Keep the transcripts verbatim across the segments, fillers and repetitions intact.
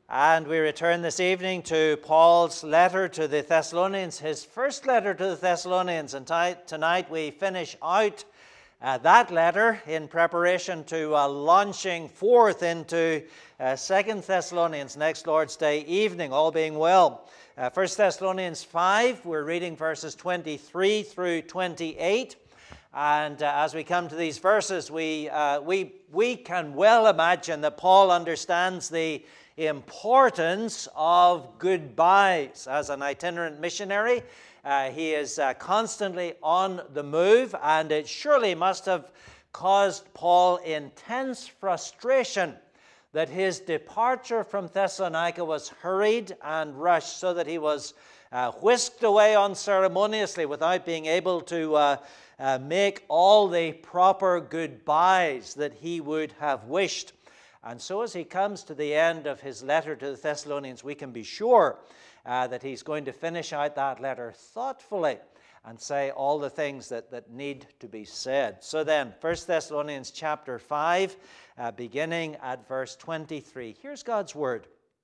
And we return this evening to Paul's letter to the Thessalonians, his first letter to the Thessalonians. And t- tonight we finish out uh, that letter in preparation to uh, launching forth into uh, Second Thessalonians next Lord's Day evening, all being well. Uh, First Thessalonians five, we're reading verses twenty-three through twenty-eight. And uh, as we come to these verses, we, uh, we, we can well imagine that Paul understands the importance of goodbyes. As an itinerant missionary, uh, he is uh, constantly on the move, and it surely must have caused Paul intense frustration that his departure from Thessalonica was hurried and rushed, so that he was uh, whisked away unceremoniously without being able to uh, uh, make all the proper goodbyes that he would have wished. And so as he comes to the end of his letter to the Thessalonians, we can be sure uh, that he's going to finish out that letter thoughtfully and say all the things that, that need to be said. So then, First Thessalonians chapter five, uh, beginning at verse twenty-three. Here's God's word.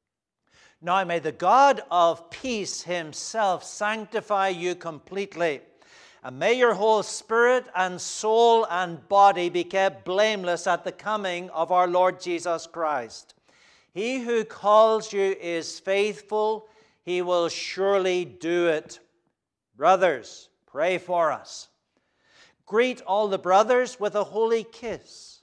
Now may the God of peace himself sanctify you completely, and may your whole spirit and soul and body be kept blameless at the coming of our Lord Jesus Christ. He who calls you is faithful. He will surely do it. Brothers, pray for us. Greet all the brothers with a holy kiss.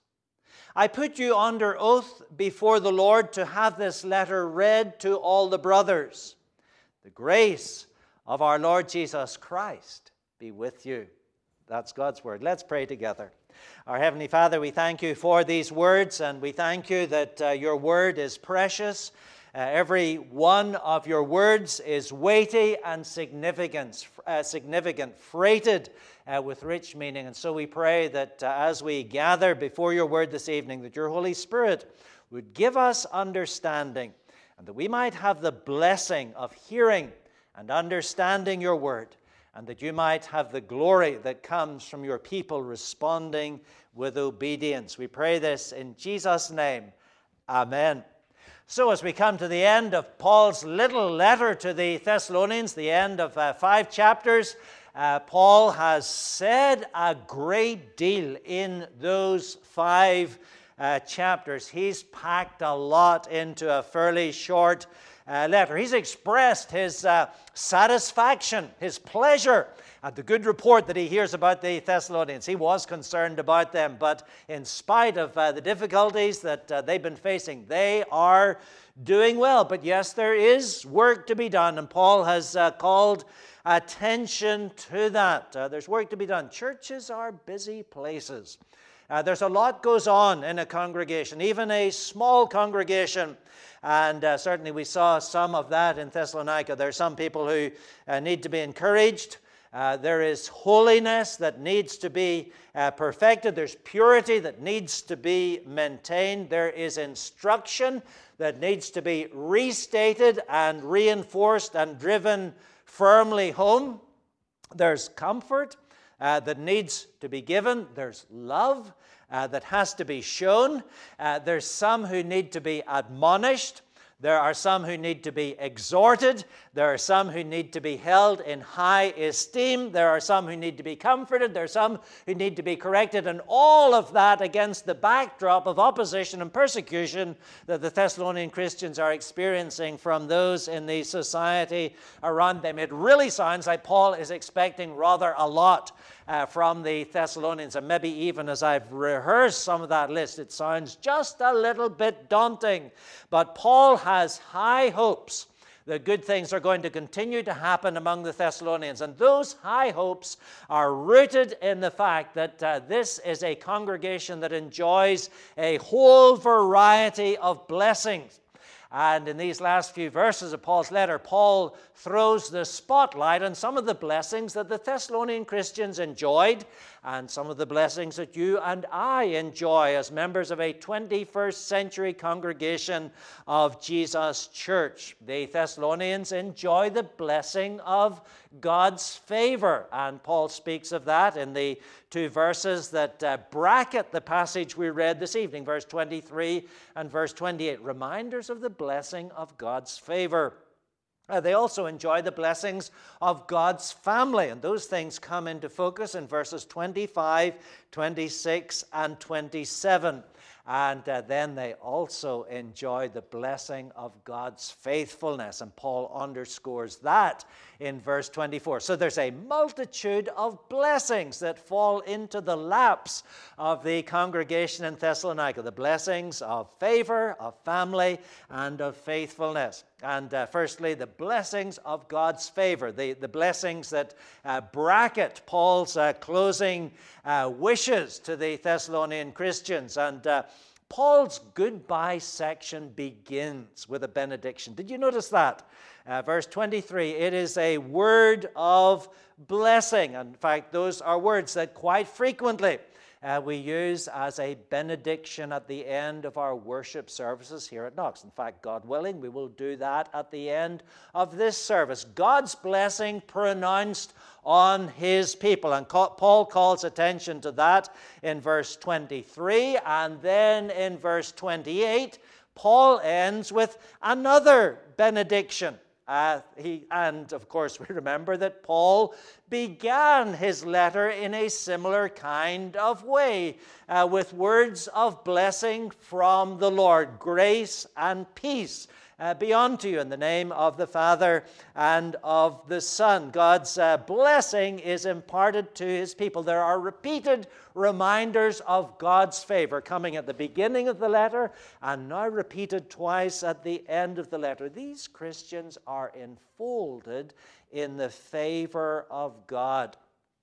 I put you under oath before the Lord to have this letter read to all the brothers. The grace of our Lord Jesus Christ be with you. That's God's word. Let's pray together. Our Heavenly Father, we thank you for these words, and we thank you that uh, your word is precious. Uh, every one of your words is weighty and significant, uh, significant freighted uh, with rich meaning. And so we pray that uh, as we gather before your word this evening, that your Holy Spirit would give us understanding, and that we might have the blessing of hearing and understanding your word, and that you might have the glory that comes from your people responding with obedience. We pray this in Jesus' name. Amen. So as we come to the end of Paul's little letter to the Thessalonians, the end of uh, five chapters, uh, Paul has said a great deal in those five uh, chapters. He's packed a lot into a fairly short Uh, letter. He's expressed his uh, satisfaction, his pleasure at the good report that he hears about the Thessalonians. He was concerned about them, but in spite of uh, the difficulties that uh, they've been facing, they are doing well. But yes, there is work to be done, and Paul has uh, called attention to that. Uh, there's work to be done. Churches are busy places. Uh, there's a lot goes on in a congregation, even a small congregation. And uh, certainly we saw some of that in Thessalonica. There are some people who uh, need to be encouraged. Uh, there is holiness that needs to be uh, perfected. There's purity that needs to be maintained. There is instruction that needs to be restated and reinforced and driven firmly home. There's comfort uh, that needs to be given. There's love Uh, that has to be shown. Uh, there's some who need to be admonished. There are some who need to be exhorted. There are some who need to be held in high esteem. There are some who need to be comforted. There are some who need to be corrected. And all of that against the backdrop of opposition and persecution that the Thessalonian Christians are experiencing from those in the society around them. It really sounds like Paul is expecting rather a lot Uh, from the Thessalonians, and maybe even as I've rehearsed some of that list, it sounds just a little bit daunting. But Paul has high hopes that good things are going to continue to happen among the Thessalonians, and those high hopes are rooted in the fact that uh, this is a congregation that enjoys a whole variety of blessings. And in these last few verses of Paul's letter, Paul throws the spotlight on some of the blessings that the Thessalonian Christians enjoyed, and some of the blessings that you and I enjoy as members of a twenty-first century congregation of Jesus Church. The Thessalonians enjoy the blessing of God's favor, and Paul speaks of that in the two verses that uh, bracket the passage we read this evening, verse twenty-three and verse twenty-eight, reminders of the blessing of God's favor. Uh, they also enjoy the blessings of God's family, and those things come into focus in verses twenty-five, twenty-six, and twenty-seven. And uh, then they also enjoy the blessing of God's faithfulness, and Paul underscores that in verse twenty-four. So there's a multitude of blessings that fall into the laps of the congregation in Thessalonica, the blessings of favor, of family, and of faithfulness. And uh, firstly, the blessings of God's favor, the, the blessings that uh, bracket Paul's uh, closing uh, wishes to the Thessalonian Christians. And uh, Paul's goodbye section begins with a benediction. Did you notice that? Uh, verse twenty-three, it is a word of blessing. In fact, those are words that quite frequently Uh, we use as a benediction at the end of our worship services here at Knox. In fact, God willing, we will do that at the end of this service. God's blessing pronounced on his people. And Paul calls attention to that in verse twenty-three. And then in verse twenty-eight, Paul ends with another benediction. Uh, he, and of course, we remember that Paul began his letter in a similar kind of way, uh, with words of blessing from the Lord, grace and peace uh, be unto you in the name of the Father and of the Son. God's uh, blessing is imparted to his people. There are repeated reminders of God's favor coming at the beginning of the letter and now repeated twice at the end of the letter. These Christians are enfolded in the favor of God.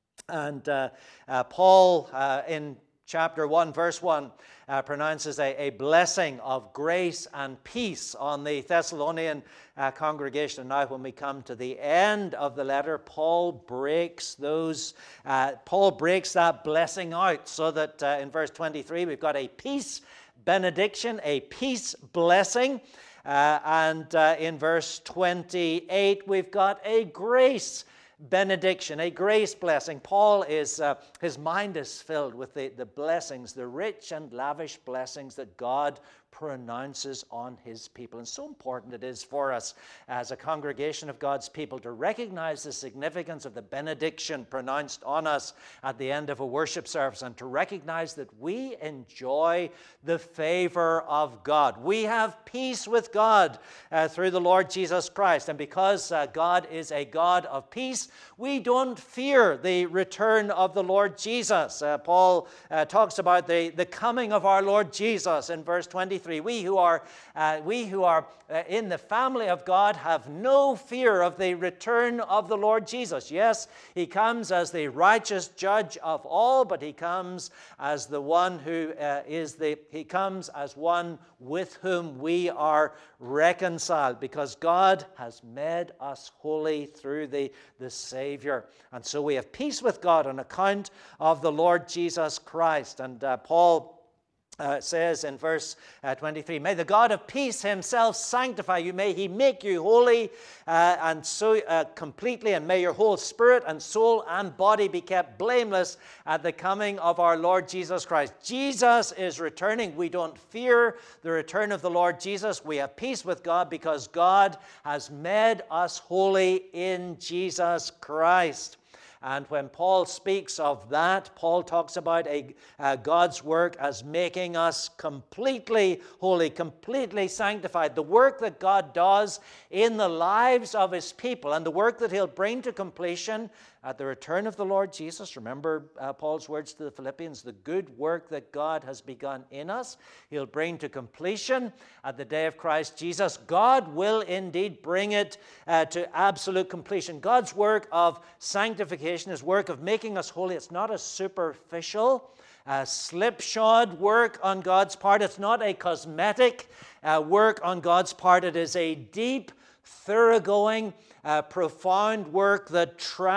And uh, uh, Paul uh, in chapter one, verse one, uh, pronounces a, a blessing of grace and peace on the Thessalonian uh, congregation. And now when we come to the end of the letter, Paul breaks those, uh, Paul breaks that blessing out, so that uh, in verse twenty-three we've got a peace benediction, a peace blessing. Uh, and uh, in verse twenty-eight, we've got a grace benediction, a grace blessing. Paul is, uh, his mind is filled with the, the blessings, the rich and lavish blessings that God pronounces on his people. And so important it is for us as a congregation of God's people to recognize the significance of the benediction pronounced on us at the end of a worship service, and to recognize that we enjoy the favor of God. We have peace with God uh, through the Lord Jesus Christ. And because uh, God is a God of peace, we don't fear the return of the Lord Jesus. Uh, Paul uh, talks about the, the coming of our Lord Jesus in verse twenty-three. We who are, uh, we who are uh, in the family of God have no fear of the return of the Lord Jesus. Yes, he comes as the righteous judge of all, but he comes as the one who uh, is the, he comes as one with whom we are reconciled, because God has made us holy through the, the Savior. And so we have peace with God on account of the Lord Jesus Christ. And uh, Paul Uh, says in verse uh, twenty-three, may the God of peace himself sanctify you, may he make you holy uh, and so uh, completely, and may your whole spirit and soul and body be kept blameless at the coming of our Lord Jesus Christ. Jesus is returning. We don't fear the return of the Lord Jesus. We have peace with God because God has made us holy in Jesus Christ. And when Paul speaks of that, Paul talks about a, uh, God's work as making us completely holy, completely sanctified. The work that God does in the lives of his people, and the work that he'll bring to completion at the return of the Lord Jesus. Remember uh, Paul's words to the Philippians, the good work that God has begun in us, he'll bring to completion at the day of Christ Jesus. God will indeed bring it uh, to absolute completion. God's work of sanctification, his work of making us holy, it's not a superficial, uh, slipshod work on God's part. It's not a cosmetic uh, work on God's part. It is a deep, thoroughgoing, Uh, profound work that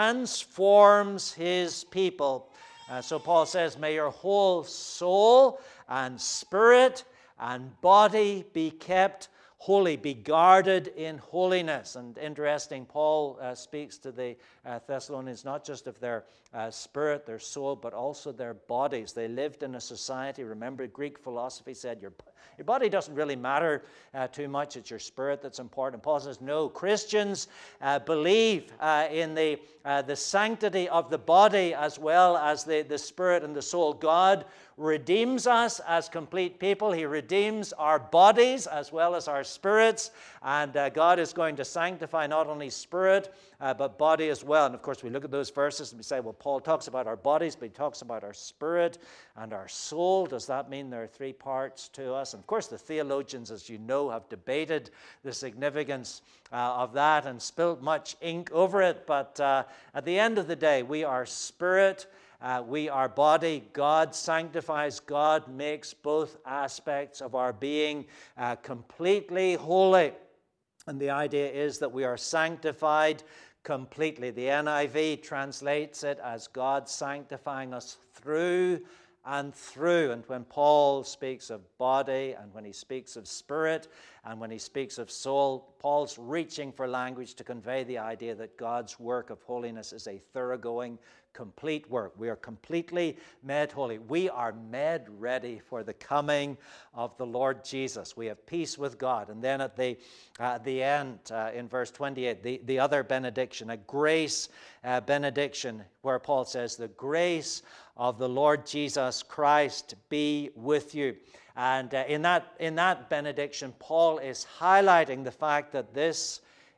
transforms his people. Uh, so Paul says, may your whole soul and spirit and body be kept holy, be guarded in holiness. And interesting, Paul uh, speaks to the uh, Thessalonians not just of their uh, spirit, their soul, but also their bodies. They lived in a society, remember Greek philosophy said your, Your body doesn't really matter uh, too much. It's your spirit that's important. Paul says, no, Christians uh, believe uh, in the, uh, the sanctity of the body as well as the, the spirit and the soul. God redeems us as complete people. He redeems our bodies as well as our spirits. And uh, God is going to sanctify not only spirit, uh, but body as well. And of course, we look at those verses and we say, well, Paul talks about our bodies, but he talks about our spirit and our soul. Does that mean there are three parts to us? And of course, the theologians, as you know, have debated the significance uh, of that and spilt much ink over it. But uh, at the end of the day, we are spirit. Uh, we are body. God sanctifies. God makes both aspects of our being uh, completely holy. And the idea is that we are sanctified completely. The N I V translates it as God sanctifying us through and through. And when Paul speaks of body, and when he speaks of spirit, and when he speaks of soul, Paul's reaching for language to convey the idea that God's work of holiness is a thoroughgoing, complete work. We are completely made holy. We are made ready for the coming of the Lord Jesus. We have peace with God. And then at the, uh, the end, uh, in verse twenty-eight, the, the other benediction, a grace uh, benediction, where Paul says, the grace of the Lord Jesus Christ be with you. And uh, in that, in that benediction, Paul is highlighting the fact that this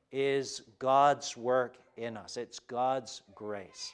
is God's work in us. It's God's grace.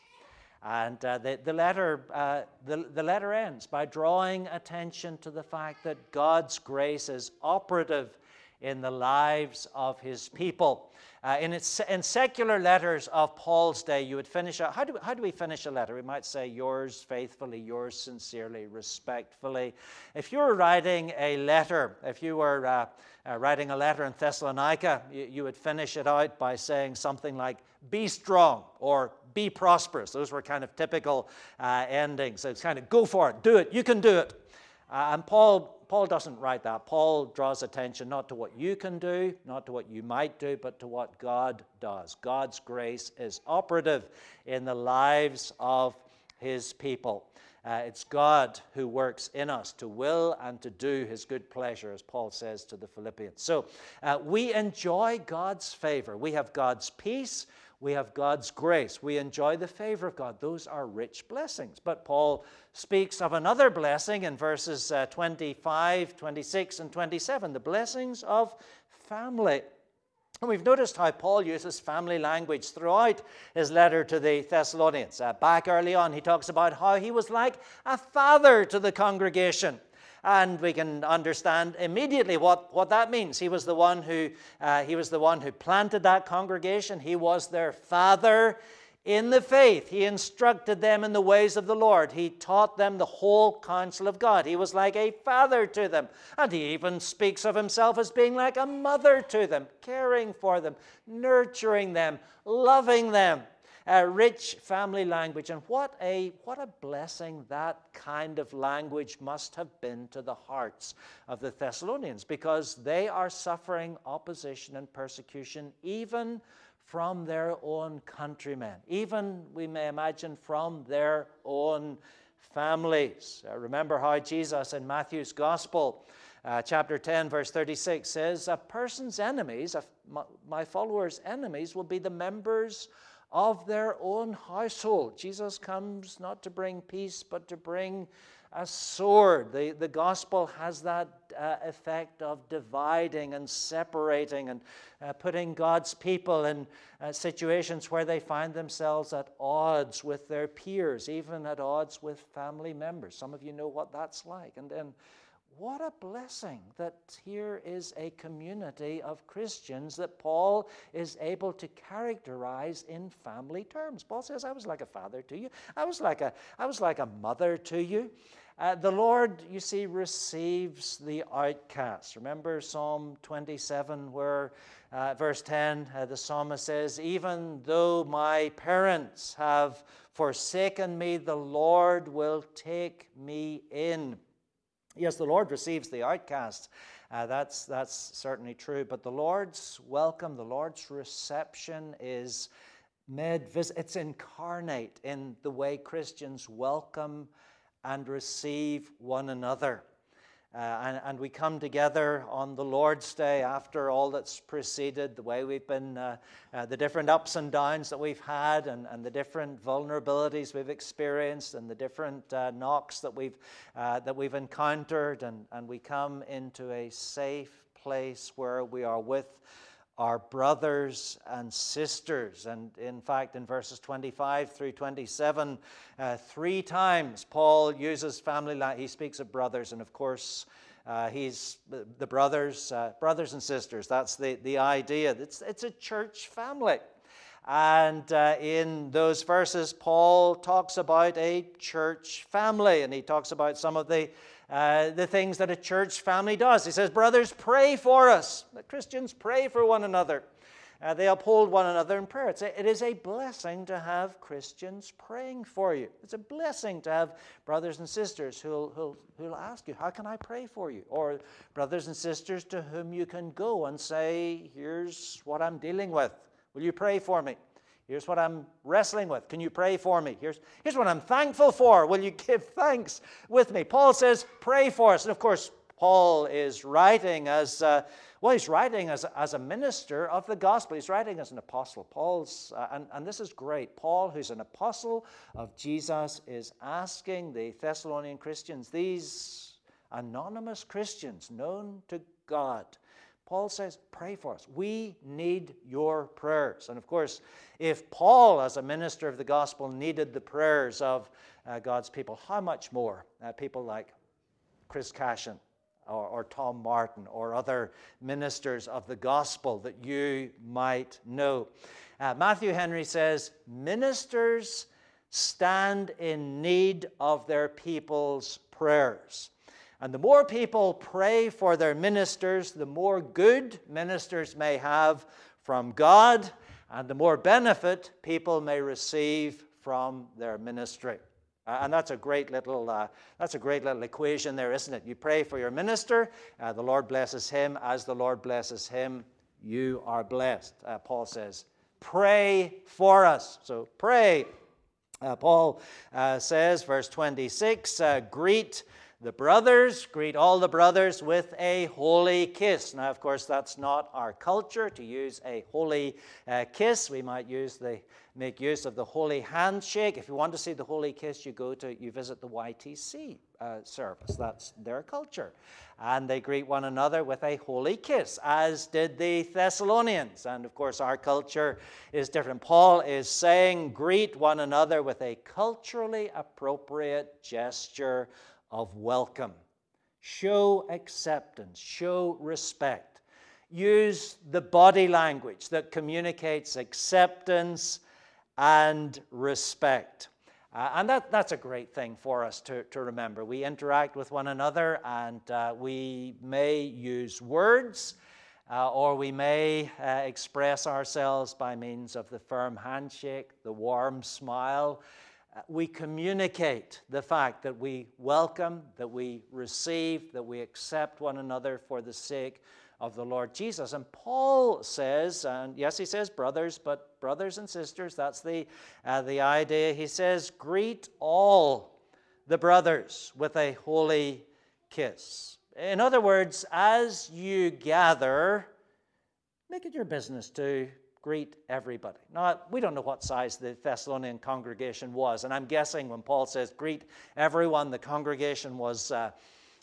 And uh, the, the, letter, uh, the, the letter ends by drawing attention to the fact that God's grace is operative in the lives of his people. Uh, in, its, in secular letters of Paul's day, you would finish out, how do, how do we finish a letter? We might say, yours faithfully, yours sincerely, respectfully. If you were writing a letter, if you were uh, uh, writing a letter in Thessalonica, you, you would finish it out by saying something like, be strong, or be prosperous. Those were kind of typical uh, endings. So it's kind of, go for it, do it, you can do it. Uh, and Paul Paul doesn't write that. Paul draws attention not to what you can do, not to what you might do, but to what God does. God's grace is operative in the lives of his people. Uh, it's God who works in us to will and to do his good pleasure, as Paul says to the Philippians. So uh, we enjoy God's favor. We have God's peace. We have God's grace. We enjoy the favor of God. Those are rich blessings. But Paul speaks of another blessing in verses uh, twenty-five, twenty-six, and twenty-seven, the blessings of family. And we've noticed how Paul uses family language throughout his letter to the Thessalonians. Uh, back early on, he talks about how he was like a father to the congregation. And we can understand immediately what, what that means. He was the one who uh, he was the one who planted that congregation. He was their father in the faith. He instructed them in the ways of the Lord. He taught them the whole counsel of God. He was like a father to them. And he even speaks of himself as being like a mother to them, caring for them, nurturing them, loving them. A rich family language. And what a, what a blessing that kind of language must have been to the hearts of the Thessalonians, because they are suffering opposition and persecution even from their own countrymen, even, we may imagine, from their own families. Uh, remember how Jesus in Matthew's Gospel, uh, chapter ten, verse thirty-six, says, a person's enemies, a, my, my followers' enemies, will be the members of their own household. Jesus comes not to bring peace, but to bring a sword. The, the gospel has that uh, effect of dividing and separating and uh, putting God's people in uh, situations where they find themselves at odds with their peers, even at odds with family members. Some of you know what that's like. And then what a blessing that here is a community of Christians that Paul is able to characterize in family terms. Paul says, I was like a father to you. I was like a, I was like a mother to you. Uh, the Lord, you see, receives the outcast. Remember Psalm twenty-seven, where uh, verse ten, uh, the psalmist says, even though my parents have forsaken me, the Lord will take me in. Yes, the Lord receives the outcast. Uh, that's, that's certainly true. But the Lord's welcome, the Lord's reception is made vis- it's incarnate in the way Christians welcome and receive one another. Uh, and, and we come together on the Lord's Day after all that's preceded, the way we've been, uh, uh, the different ups and downs that we've had, and, and the different vulnerabilities we've experienced, and the different uh, knocks that we've uh, that we've encountered, and, and we come into a safe place where we are with our brothers and sisters. And in fact, in verses twenty-five through twenty-seven, uh, three times Paul uses family language. He speaks of brothers, and of course, uh, he's the brothers, uh, brothers and sisters. That's the, the idea. It's, it's a church family. And uh, in those verses, Paul talks about a church family, and he talks about some of the Uh, the things that a church family does. He says, brothers, pray for us. The Christians pray for one another. Uh, they uphold one another in prayer. It's a, it is a blessing to have Christians praying for you. It's a blessing to have brothers and sisters who'll, who'll, who'll ask you, how can I pray for you? Or brothers and sisters to whom you can go and say, here's what I'm dealing with. Will you pray for me? Here's what I'm wrestling with. Can you pray for me? Here's, here's what I'm thankful for. Will you give thanks with me? Paul says, pray for us. And of course, Paul is writing as, uh, well, he's writing as, as a minister of the gospel. He's writing as an apostle. Paul's, uh, and, and this is great. Paul, who's an apostle of Jesus, is asking the Thessalonian Christians, these anonymous Christians known to God, Paul says, pray for us. We need your prayers. And of course, if Paul, as a minister of the gospel, needed the prayers of uh, God's people, how much more uh, people like Chris Cashin or, or Tom Martin or other ministers of the gospel that you might know. Uh, Matthew Henry says, ministers stand in need of their people's prayers. And the more people pray for their ministers, the more good ministers may have from God, and the more benefit people may receive from their ministry. Uh, and that's a great little uh, that's a great little equation there, isn't it? You pray for your minister, uh, the Lord blesses him. As the Lord blesses him, you are blessed. Uh, Paul says, pray for us. So pray. Uh, Paul uh, says, verse twenty-six, uh, greet the brothers, greet all the brothers with a holy kiss. Now, of course, that's not our culture to use a holy uh, kiss. We might use the make use of the holy handshake. If you want to see the holy kiss, you go to you visit the Y T C uh, service. That's their culture, and they greet one another with a holy kiss, as did the Thessalonians. And of course, our culture is different. Paul is saying, greet one another with a culturally appropriate gesture of welcome. Show acceptance, show respect. Use the body language that communicates acceptance and respect. Uh, and that, that's a great thing for us to, to remember. We interact with one another, and uh, we may use words, uh, or we may uh, express ourselves by means of the firm handshake, the warm smile. We communicate the fact that we welcome, that we receive, that we accept one another for the sake of the Lord Jesus. And Paul says, and yes, he says brothers, but brothers and sisters, that's the, uh, the idea. He says, greet all the brothers with a holy kiss. In other words, as you gather, make it your business to greet everybody. Now, we don't know what size the Thessalonian congregation was, and I'm guessing when Paul says greet everyone, the congregation was uh,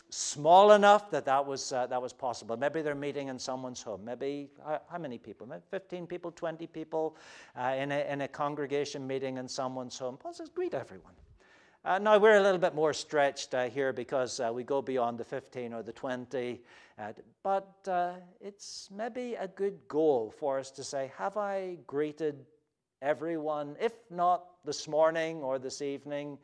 small enough that that was, uh, that was possible. Maybe they're meeting in someone's home. Maybe, uh, how many people? Maybe fifteen people, twenty people uh, in, a, in a congregation meeting in someone's home. Paul says greet everyone. Uh, now, we're a little bit more stretched uh, here because uh, we go beyond the fifteen or the twenty. Uh, but uh, it's maybe a good goal for us to say, have I greeted everyone? If not this morning or this evening,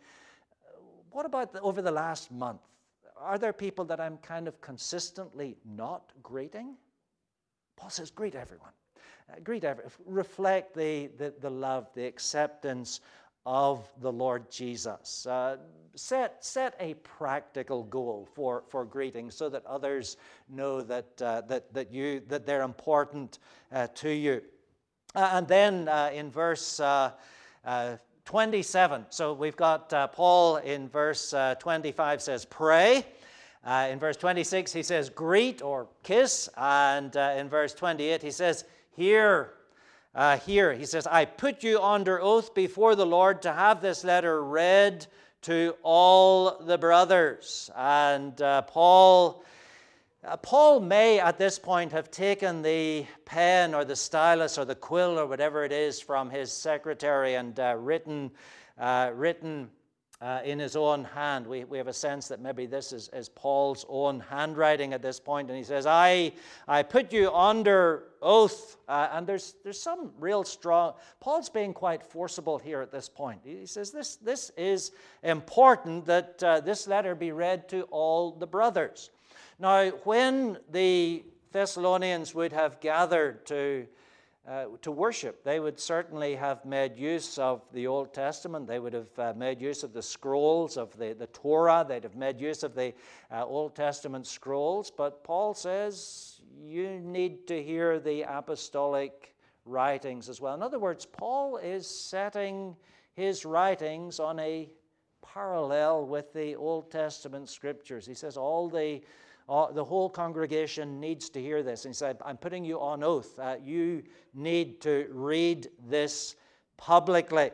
what about the, over the last month? Are there people that I'm kind of consistently not greeting? Paul says, greet everyone. Uh, greet everyone. Reflect the, the, the love, the acceptance of the Lord Jesus. Uh, set, set a practical goal for, for greeting so that others know that, uh, that, that, you, that they're important uh, to you. Uh, and then uh, in verse uh, uh, twenty-seven, so we've got uh, Paul in verse uh, twenty-five says, pray. Uh, in verse twenty-six, he says, greet or kiss. And uh, in verse twenty-eight, he says, hear, uh, hear. He says, I put you under oath before the Lord to have this letter read to all the brothers. And uh, Paul, uh, Paul may at this point have taken the pen or the stylus or the quill or whatever it is from his secretary and uh, written, uh, written Uh, in his own hand. We, we have a sense that maybe this is, is Paul's own handwriting at this point. And he says, I, I put you under oath. Uh, and there's, there's some real strong... Paul's being quite forcible here at this point. He says, this, this is important that uh, this letter be read to all the brothers. Now, when the Thessalonians would have gathered to Uh, to worship, they would certainly have made use of the Old Testament. They would have uh, made use of the scrolls of the, the Torah. They'd have made use of the uh, Old Testament scrolls. But Paul says you need to hear the apostolic writings as well. In other words, Paul is setting his writings on a parallel with the Old Testament scriptures. He says all the Uh, the whole congregation needs to hear this. And he said, I'm putting you on oath. Uh, you need to read this publicly.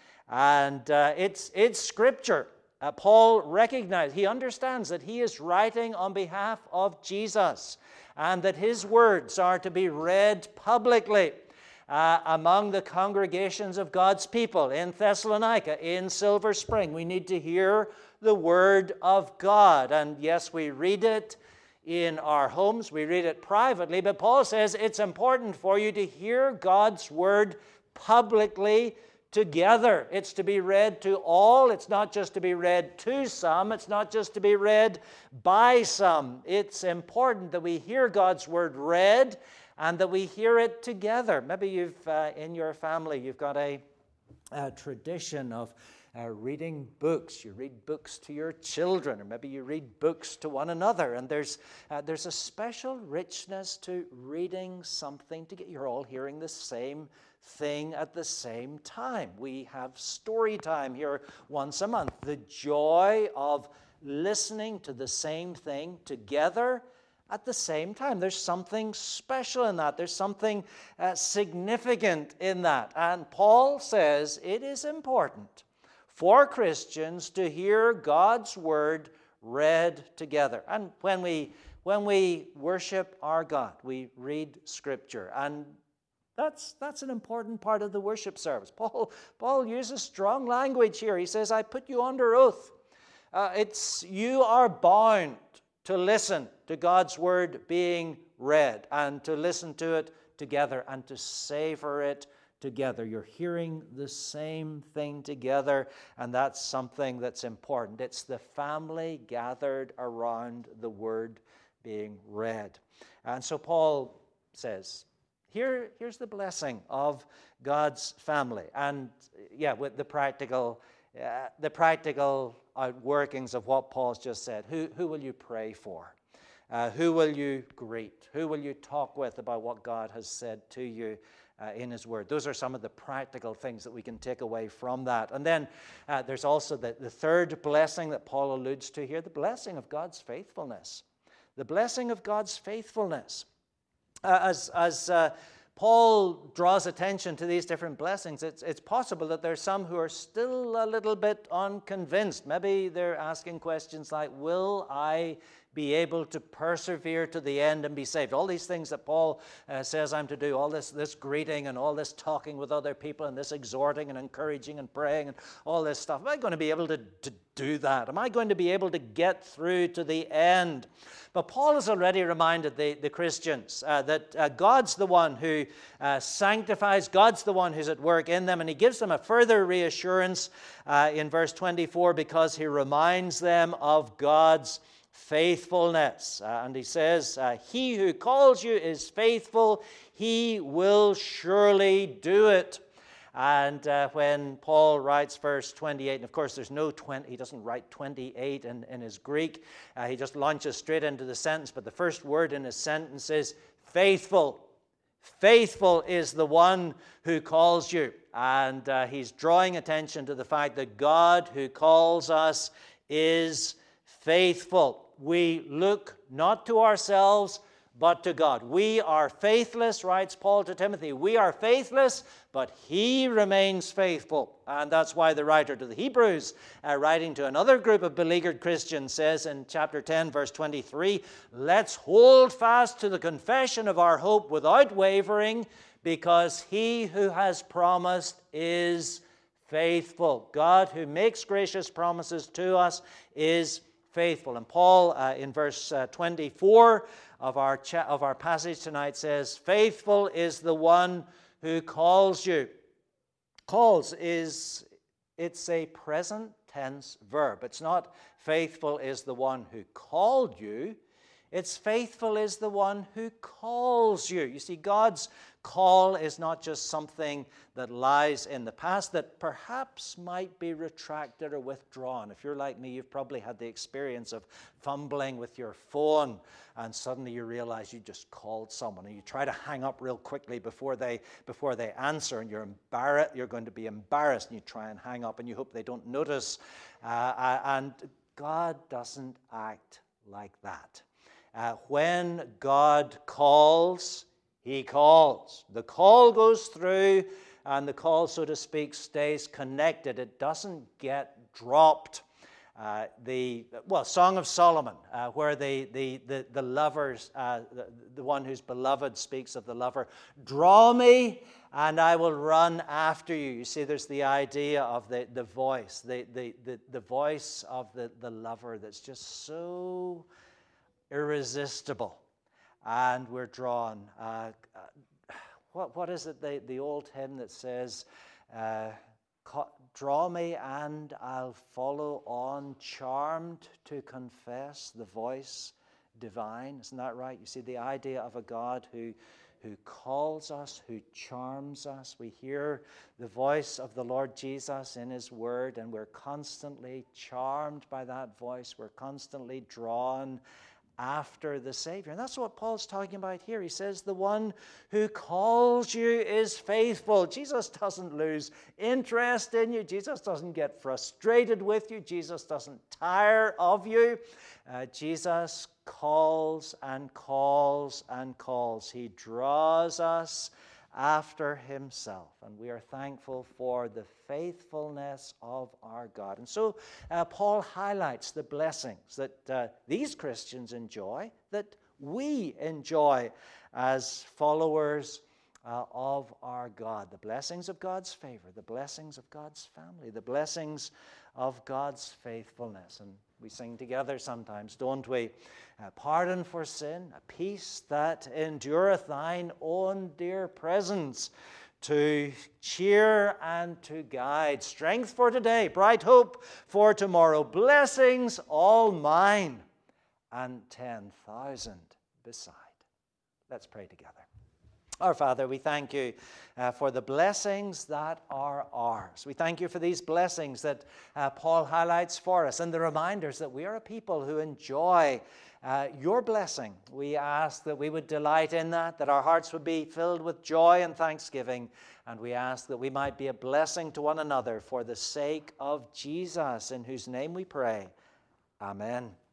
And uh, it's, it's Scripture. Uh, Paul recognized, he understands that he is writing on behalf of Jesus and that his words are to be read publicly uh, among the congregations of God's people in Thessalonica, in Silver Spring. We need to hear the Word of God. And yes, we read it in our homes, we read it privately, but Paul says it's important for you to hear God's Word publicly together. It's to be read to all. It's not just to be read to some. It's not just to be read by some. It's important that we hear God's Word read and that we hear it together. Maybe you've, uh, in your family, you've got a, a tradition of Uh, reading books. You read books to your children, or maybe you read books to one another. And there's uh, there's a special richness to reading something together. You're all hearing the same thing at the same time. We have story time here once a month. The joy of listening to the same thing together at the same time. There's something special in that. There's something uh, significant in that. And Paul says it is important for Christians to hear God's Word read together. And when we, when we worship our God, we read Scripture. And that's, that's an important part of the worship service. Paul, Paul uses strong language here. He says, I put you under oath. Uh, it's, you are bound to listen to God's Word being read and to listen to it together and to savor it together. You're hearing the same thing together, and that's something that's important. It's the family gathered around the Word being read. And so Paul says, here, here's the blessing of God's family. And yeah, with the practical, uh, the practical outworkings of what Paul's just said. Who, who will you pray for? Uh, who will you greet? Who will you talk with about what God has said to you Uh, in His Word? Those are some of the practical things that we can take away from that. And then uh, there's also the, the third blessing that Paul alludes to here, the blessing of God's faithfulness. The blessing of God's faithfulness. Uh, as as uh, Paul draws attention to these different blessings, it's, it's possible that there's some who are still a little bit unconvinced. Maybe they're asking questions like, will I be able to persevere to the end and be saved? All these things that Paul uh, says I'm to do, all this, this greeting and all this talking with other people and this exhorting and encouraging and praying and all this stuff. Am I going to be able to, to do that? Am I going to be able to get through to the end? But Paul has already reminded the, the Christians uh, that uh, God's the one who uh, sanctifies, God's the one who's at work in them, and he gives them a further reassurance uh, in verse twenty-four because he reminds them of God's faithfulness. Uh, and he says, uh, he who calls you is faithful, he will surely do it. And uh, when Paul writes verse twenty-eight, and of course there's no twenty, he doesn't write twenty-eight in, in his Greek, uh, he just launches straight into the sentence, but the first word in his sentence is faithful. Faithful is the one who calls you. And uh, he's drawing attention to the fact that God who calls us is faithful. we look not to ourselves, but to God. We are faithless, writes Paul to Timothy. We are faithless, but he remains faithful. And that's why the writer to the Hebrews, uh, writing to another group of beleaguered Christians, says in chapter ten, verse twenty-three, let's hold fast to the confession of our hope without wavering, because he who has promised is faithful. God, who makes gracious promises to us, is faithful. And Paul, uh, in verse uh, twenty-four of our, cha- of our passage tonight, says, faithful is the one who calls you. Calls is, it's a present tense verb. It's not faithful is the one who called you. It's faithful is the one who calls you. You see, God's call is not just something that lies in the past that perhaps might be retracted or withdrawn. If you're like me, you've probably had the experience of fumbling with your phone and suddenly you realize you just called someone and you try to hang up real quickly before they before they answer, and you're embarrassed. You're going to be embarrassed, and you try and hang up and you hope they don't notice. Uh, and God doesn't act like that. Uh, when God calls, he calls. The call goes through, and the call, so to speak, stays connected. It doesn't get dropped. Uh, the well, Song of Solomon, uh, where the the the, the lovers, uh, the, the one who's beloved speaks of the lover, draw me and I will run after you. You see, there's the idea of the, the voice, the, the, the, the voice of the, the lover that's just so irresistible. And we're drawn. Uh, uh, what, what is it, the, the old hymn that says, uh, draw me and I'll follow on, charmed to confess the voice divine. Isn't that right? You see, the idea of a God who, who calls us, who charms us. We hear the voice of the Lord Jesus in his word, and we're constantly charmed by that voice. We're constantly drawn after the Savior. And that's what Paul's talking about here. He says, the one who calls you is faithful. Jesus doesn't lose interest in you. Jesus doesn't get frustrated with you. Jesus doesn't tire of you. Uh, Jesus calls and calls and calls. He draws us after himself, and we are thankful for the faithfulness of our God. And so uh, Paul highlights the blessings that uh, these Christians enjoy, that we enjoy as followers uh, of our God. The blessings of God's favor, the blessings of God's family, the blessings of God's faithfulness. And we sing together sometimes, don't we? Uh, pardon for sin, a peace that endureth, thine own dear presence to cheer and to guide, strength for today, bright hope for tomorrow, blessings all mine, and ten thousand beside. Let's pray together. Our Father, we thank you uh, for the blessings that are ours. We thank you for these blessings that uh, Paul highlights for us, and the reminders that we are a people who enjoy uh, your blessing. We ask that we would delight in that, that our hearts would be filled with joy and thanksgiving, and we ask that we might be a blessing to one another for the sake of Jesus, in whose name we pray. Amen.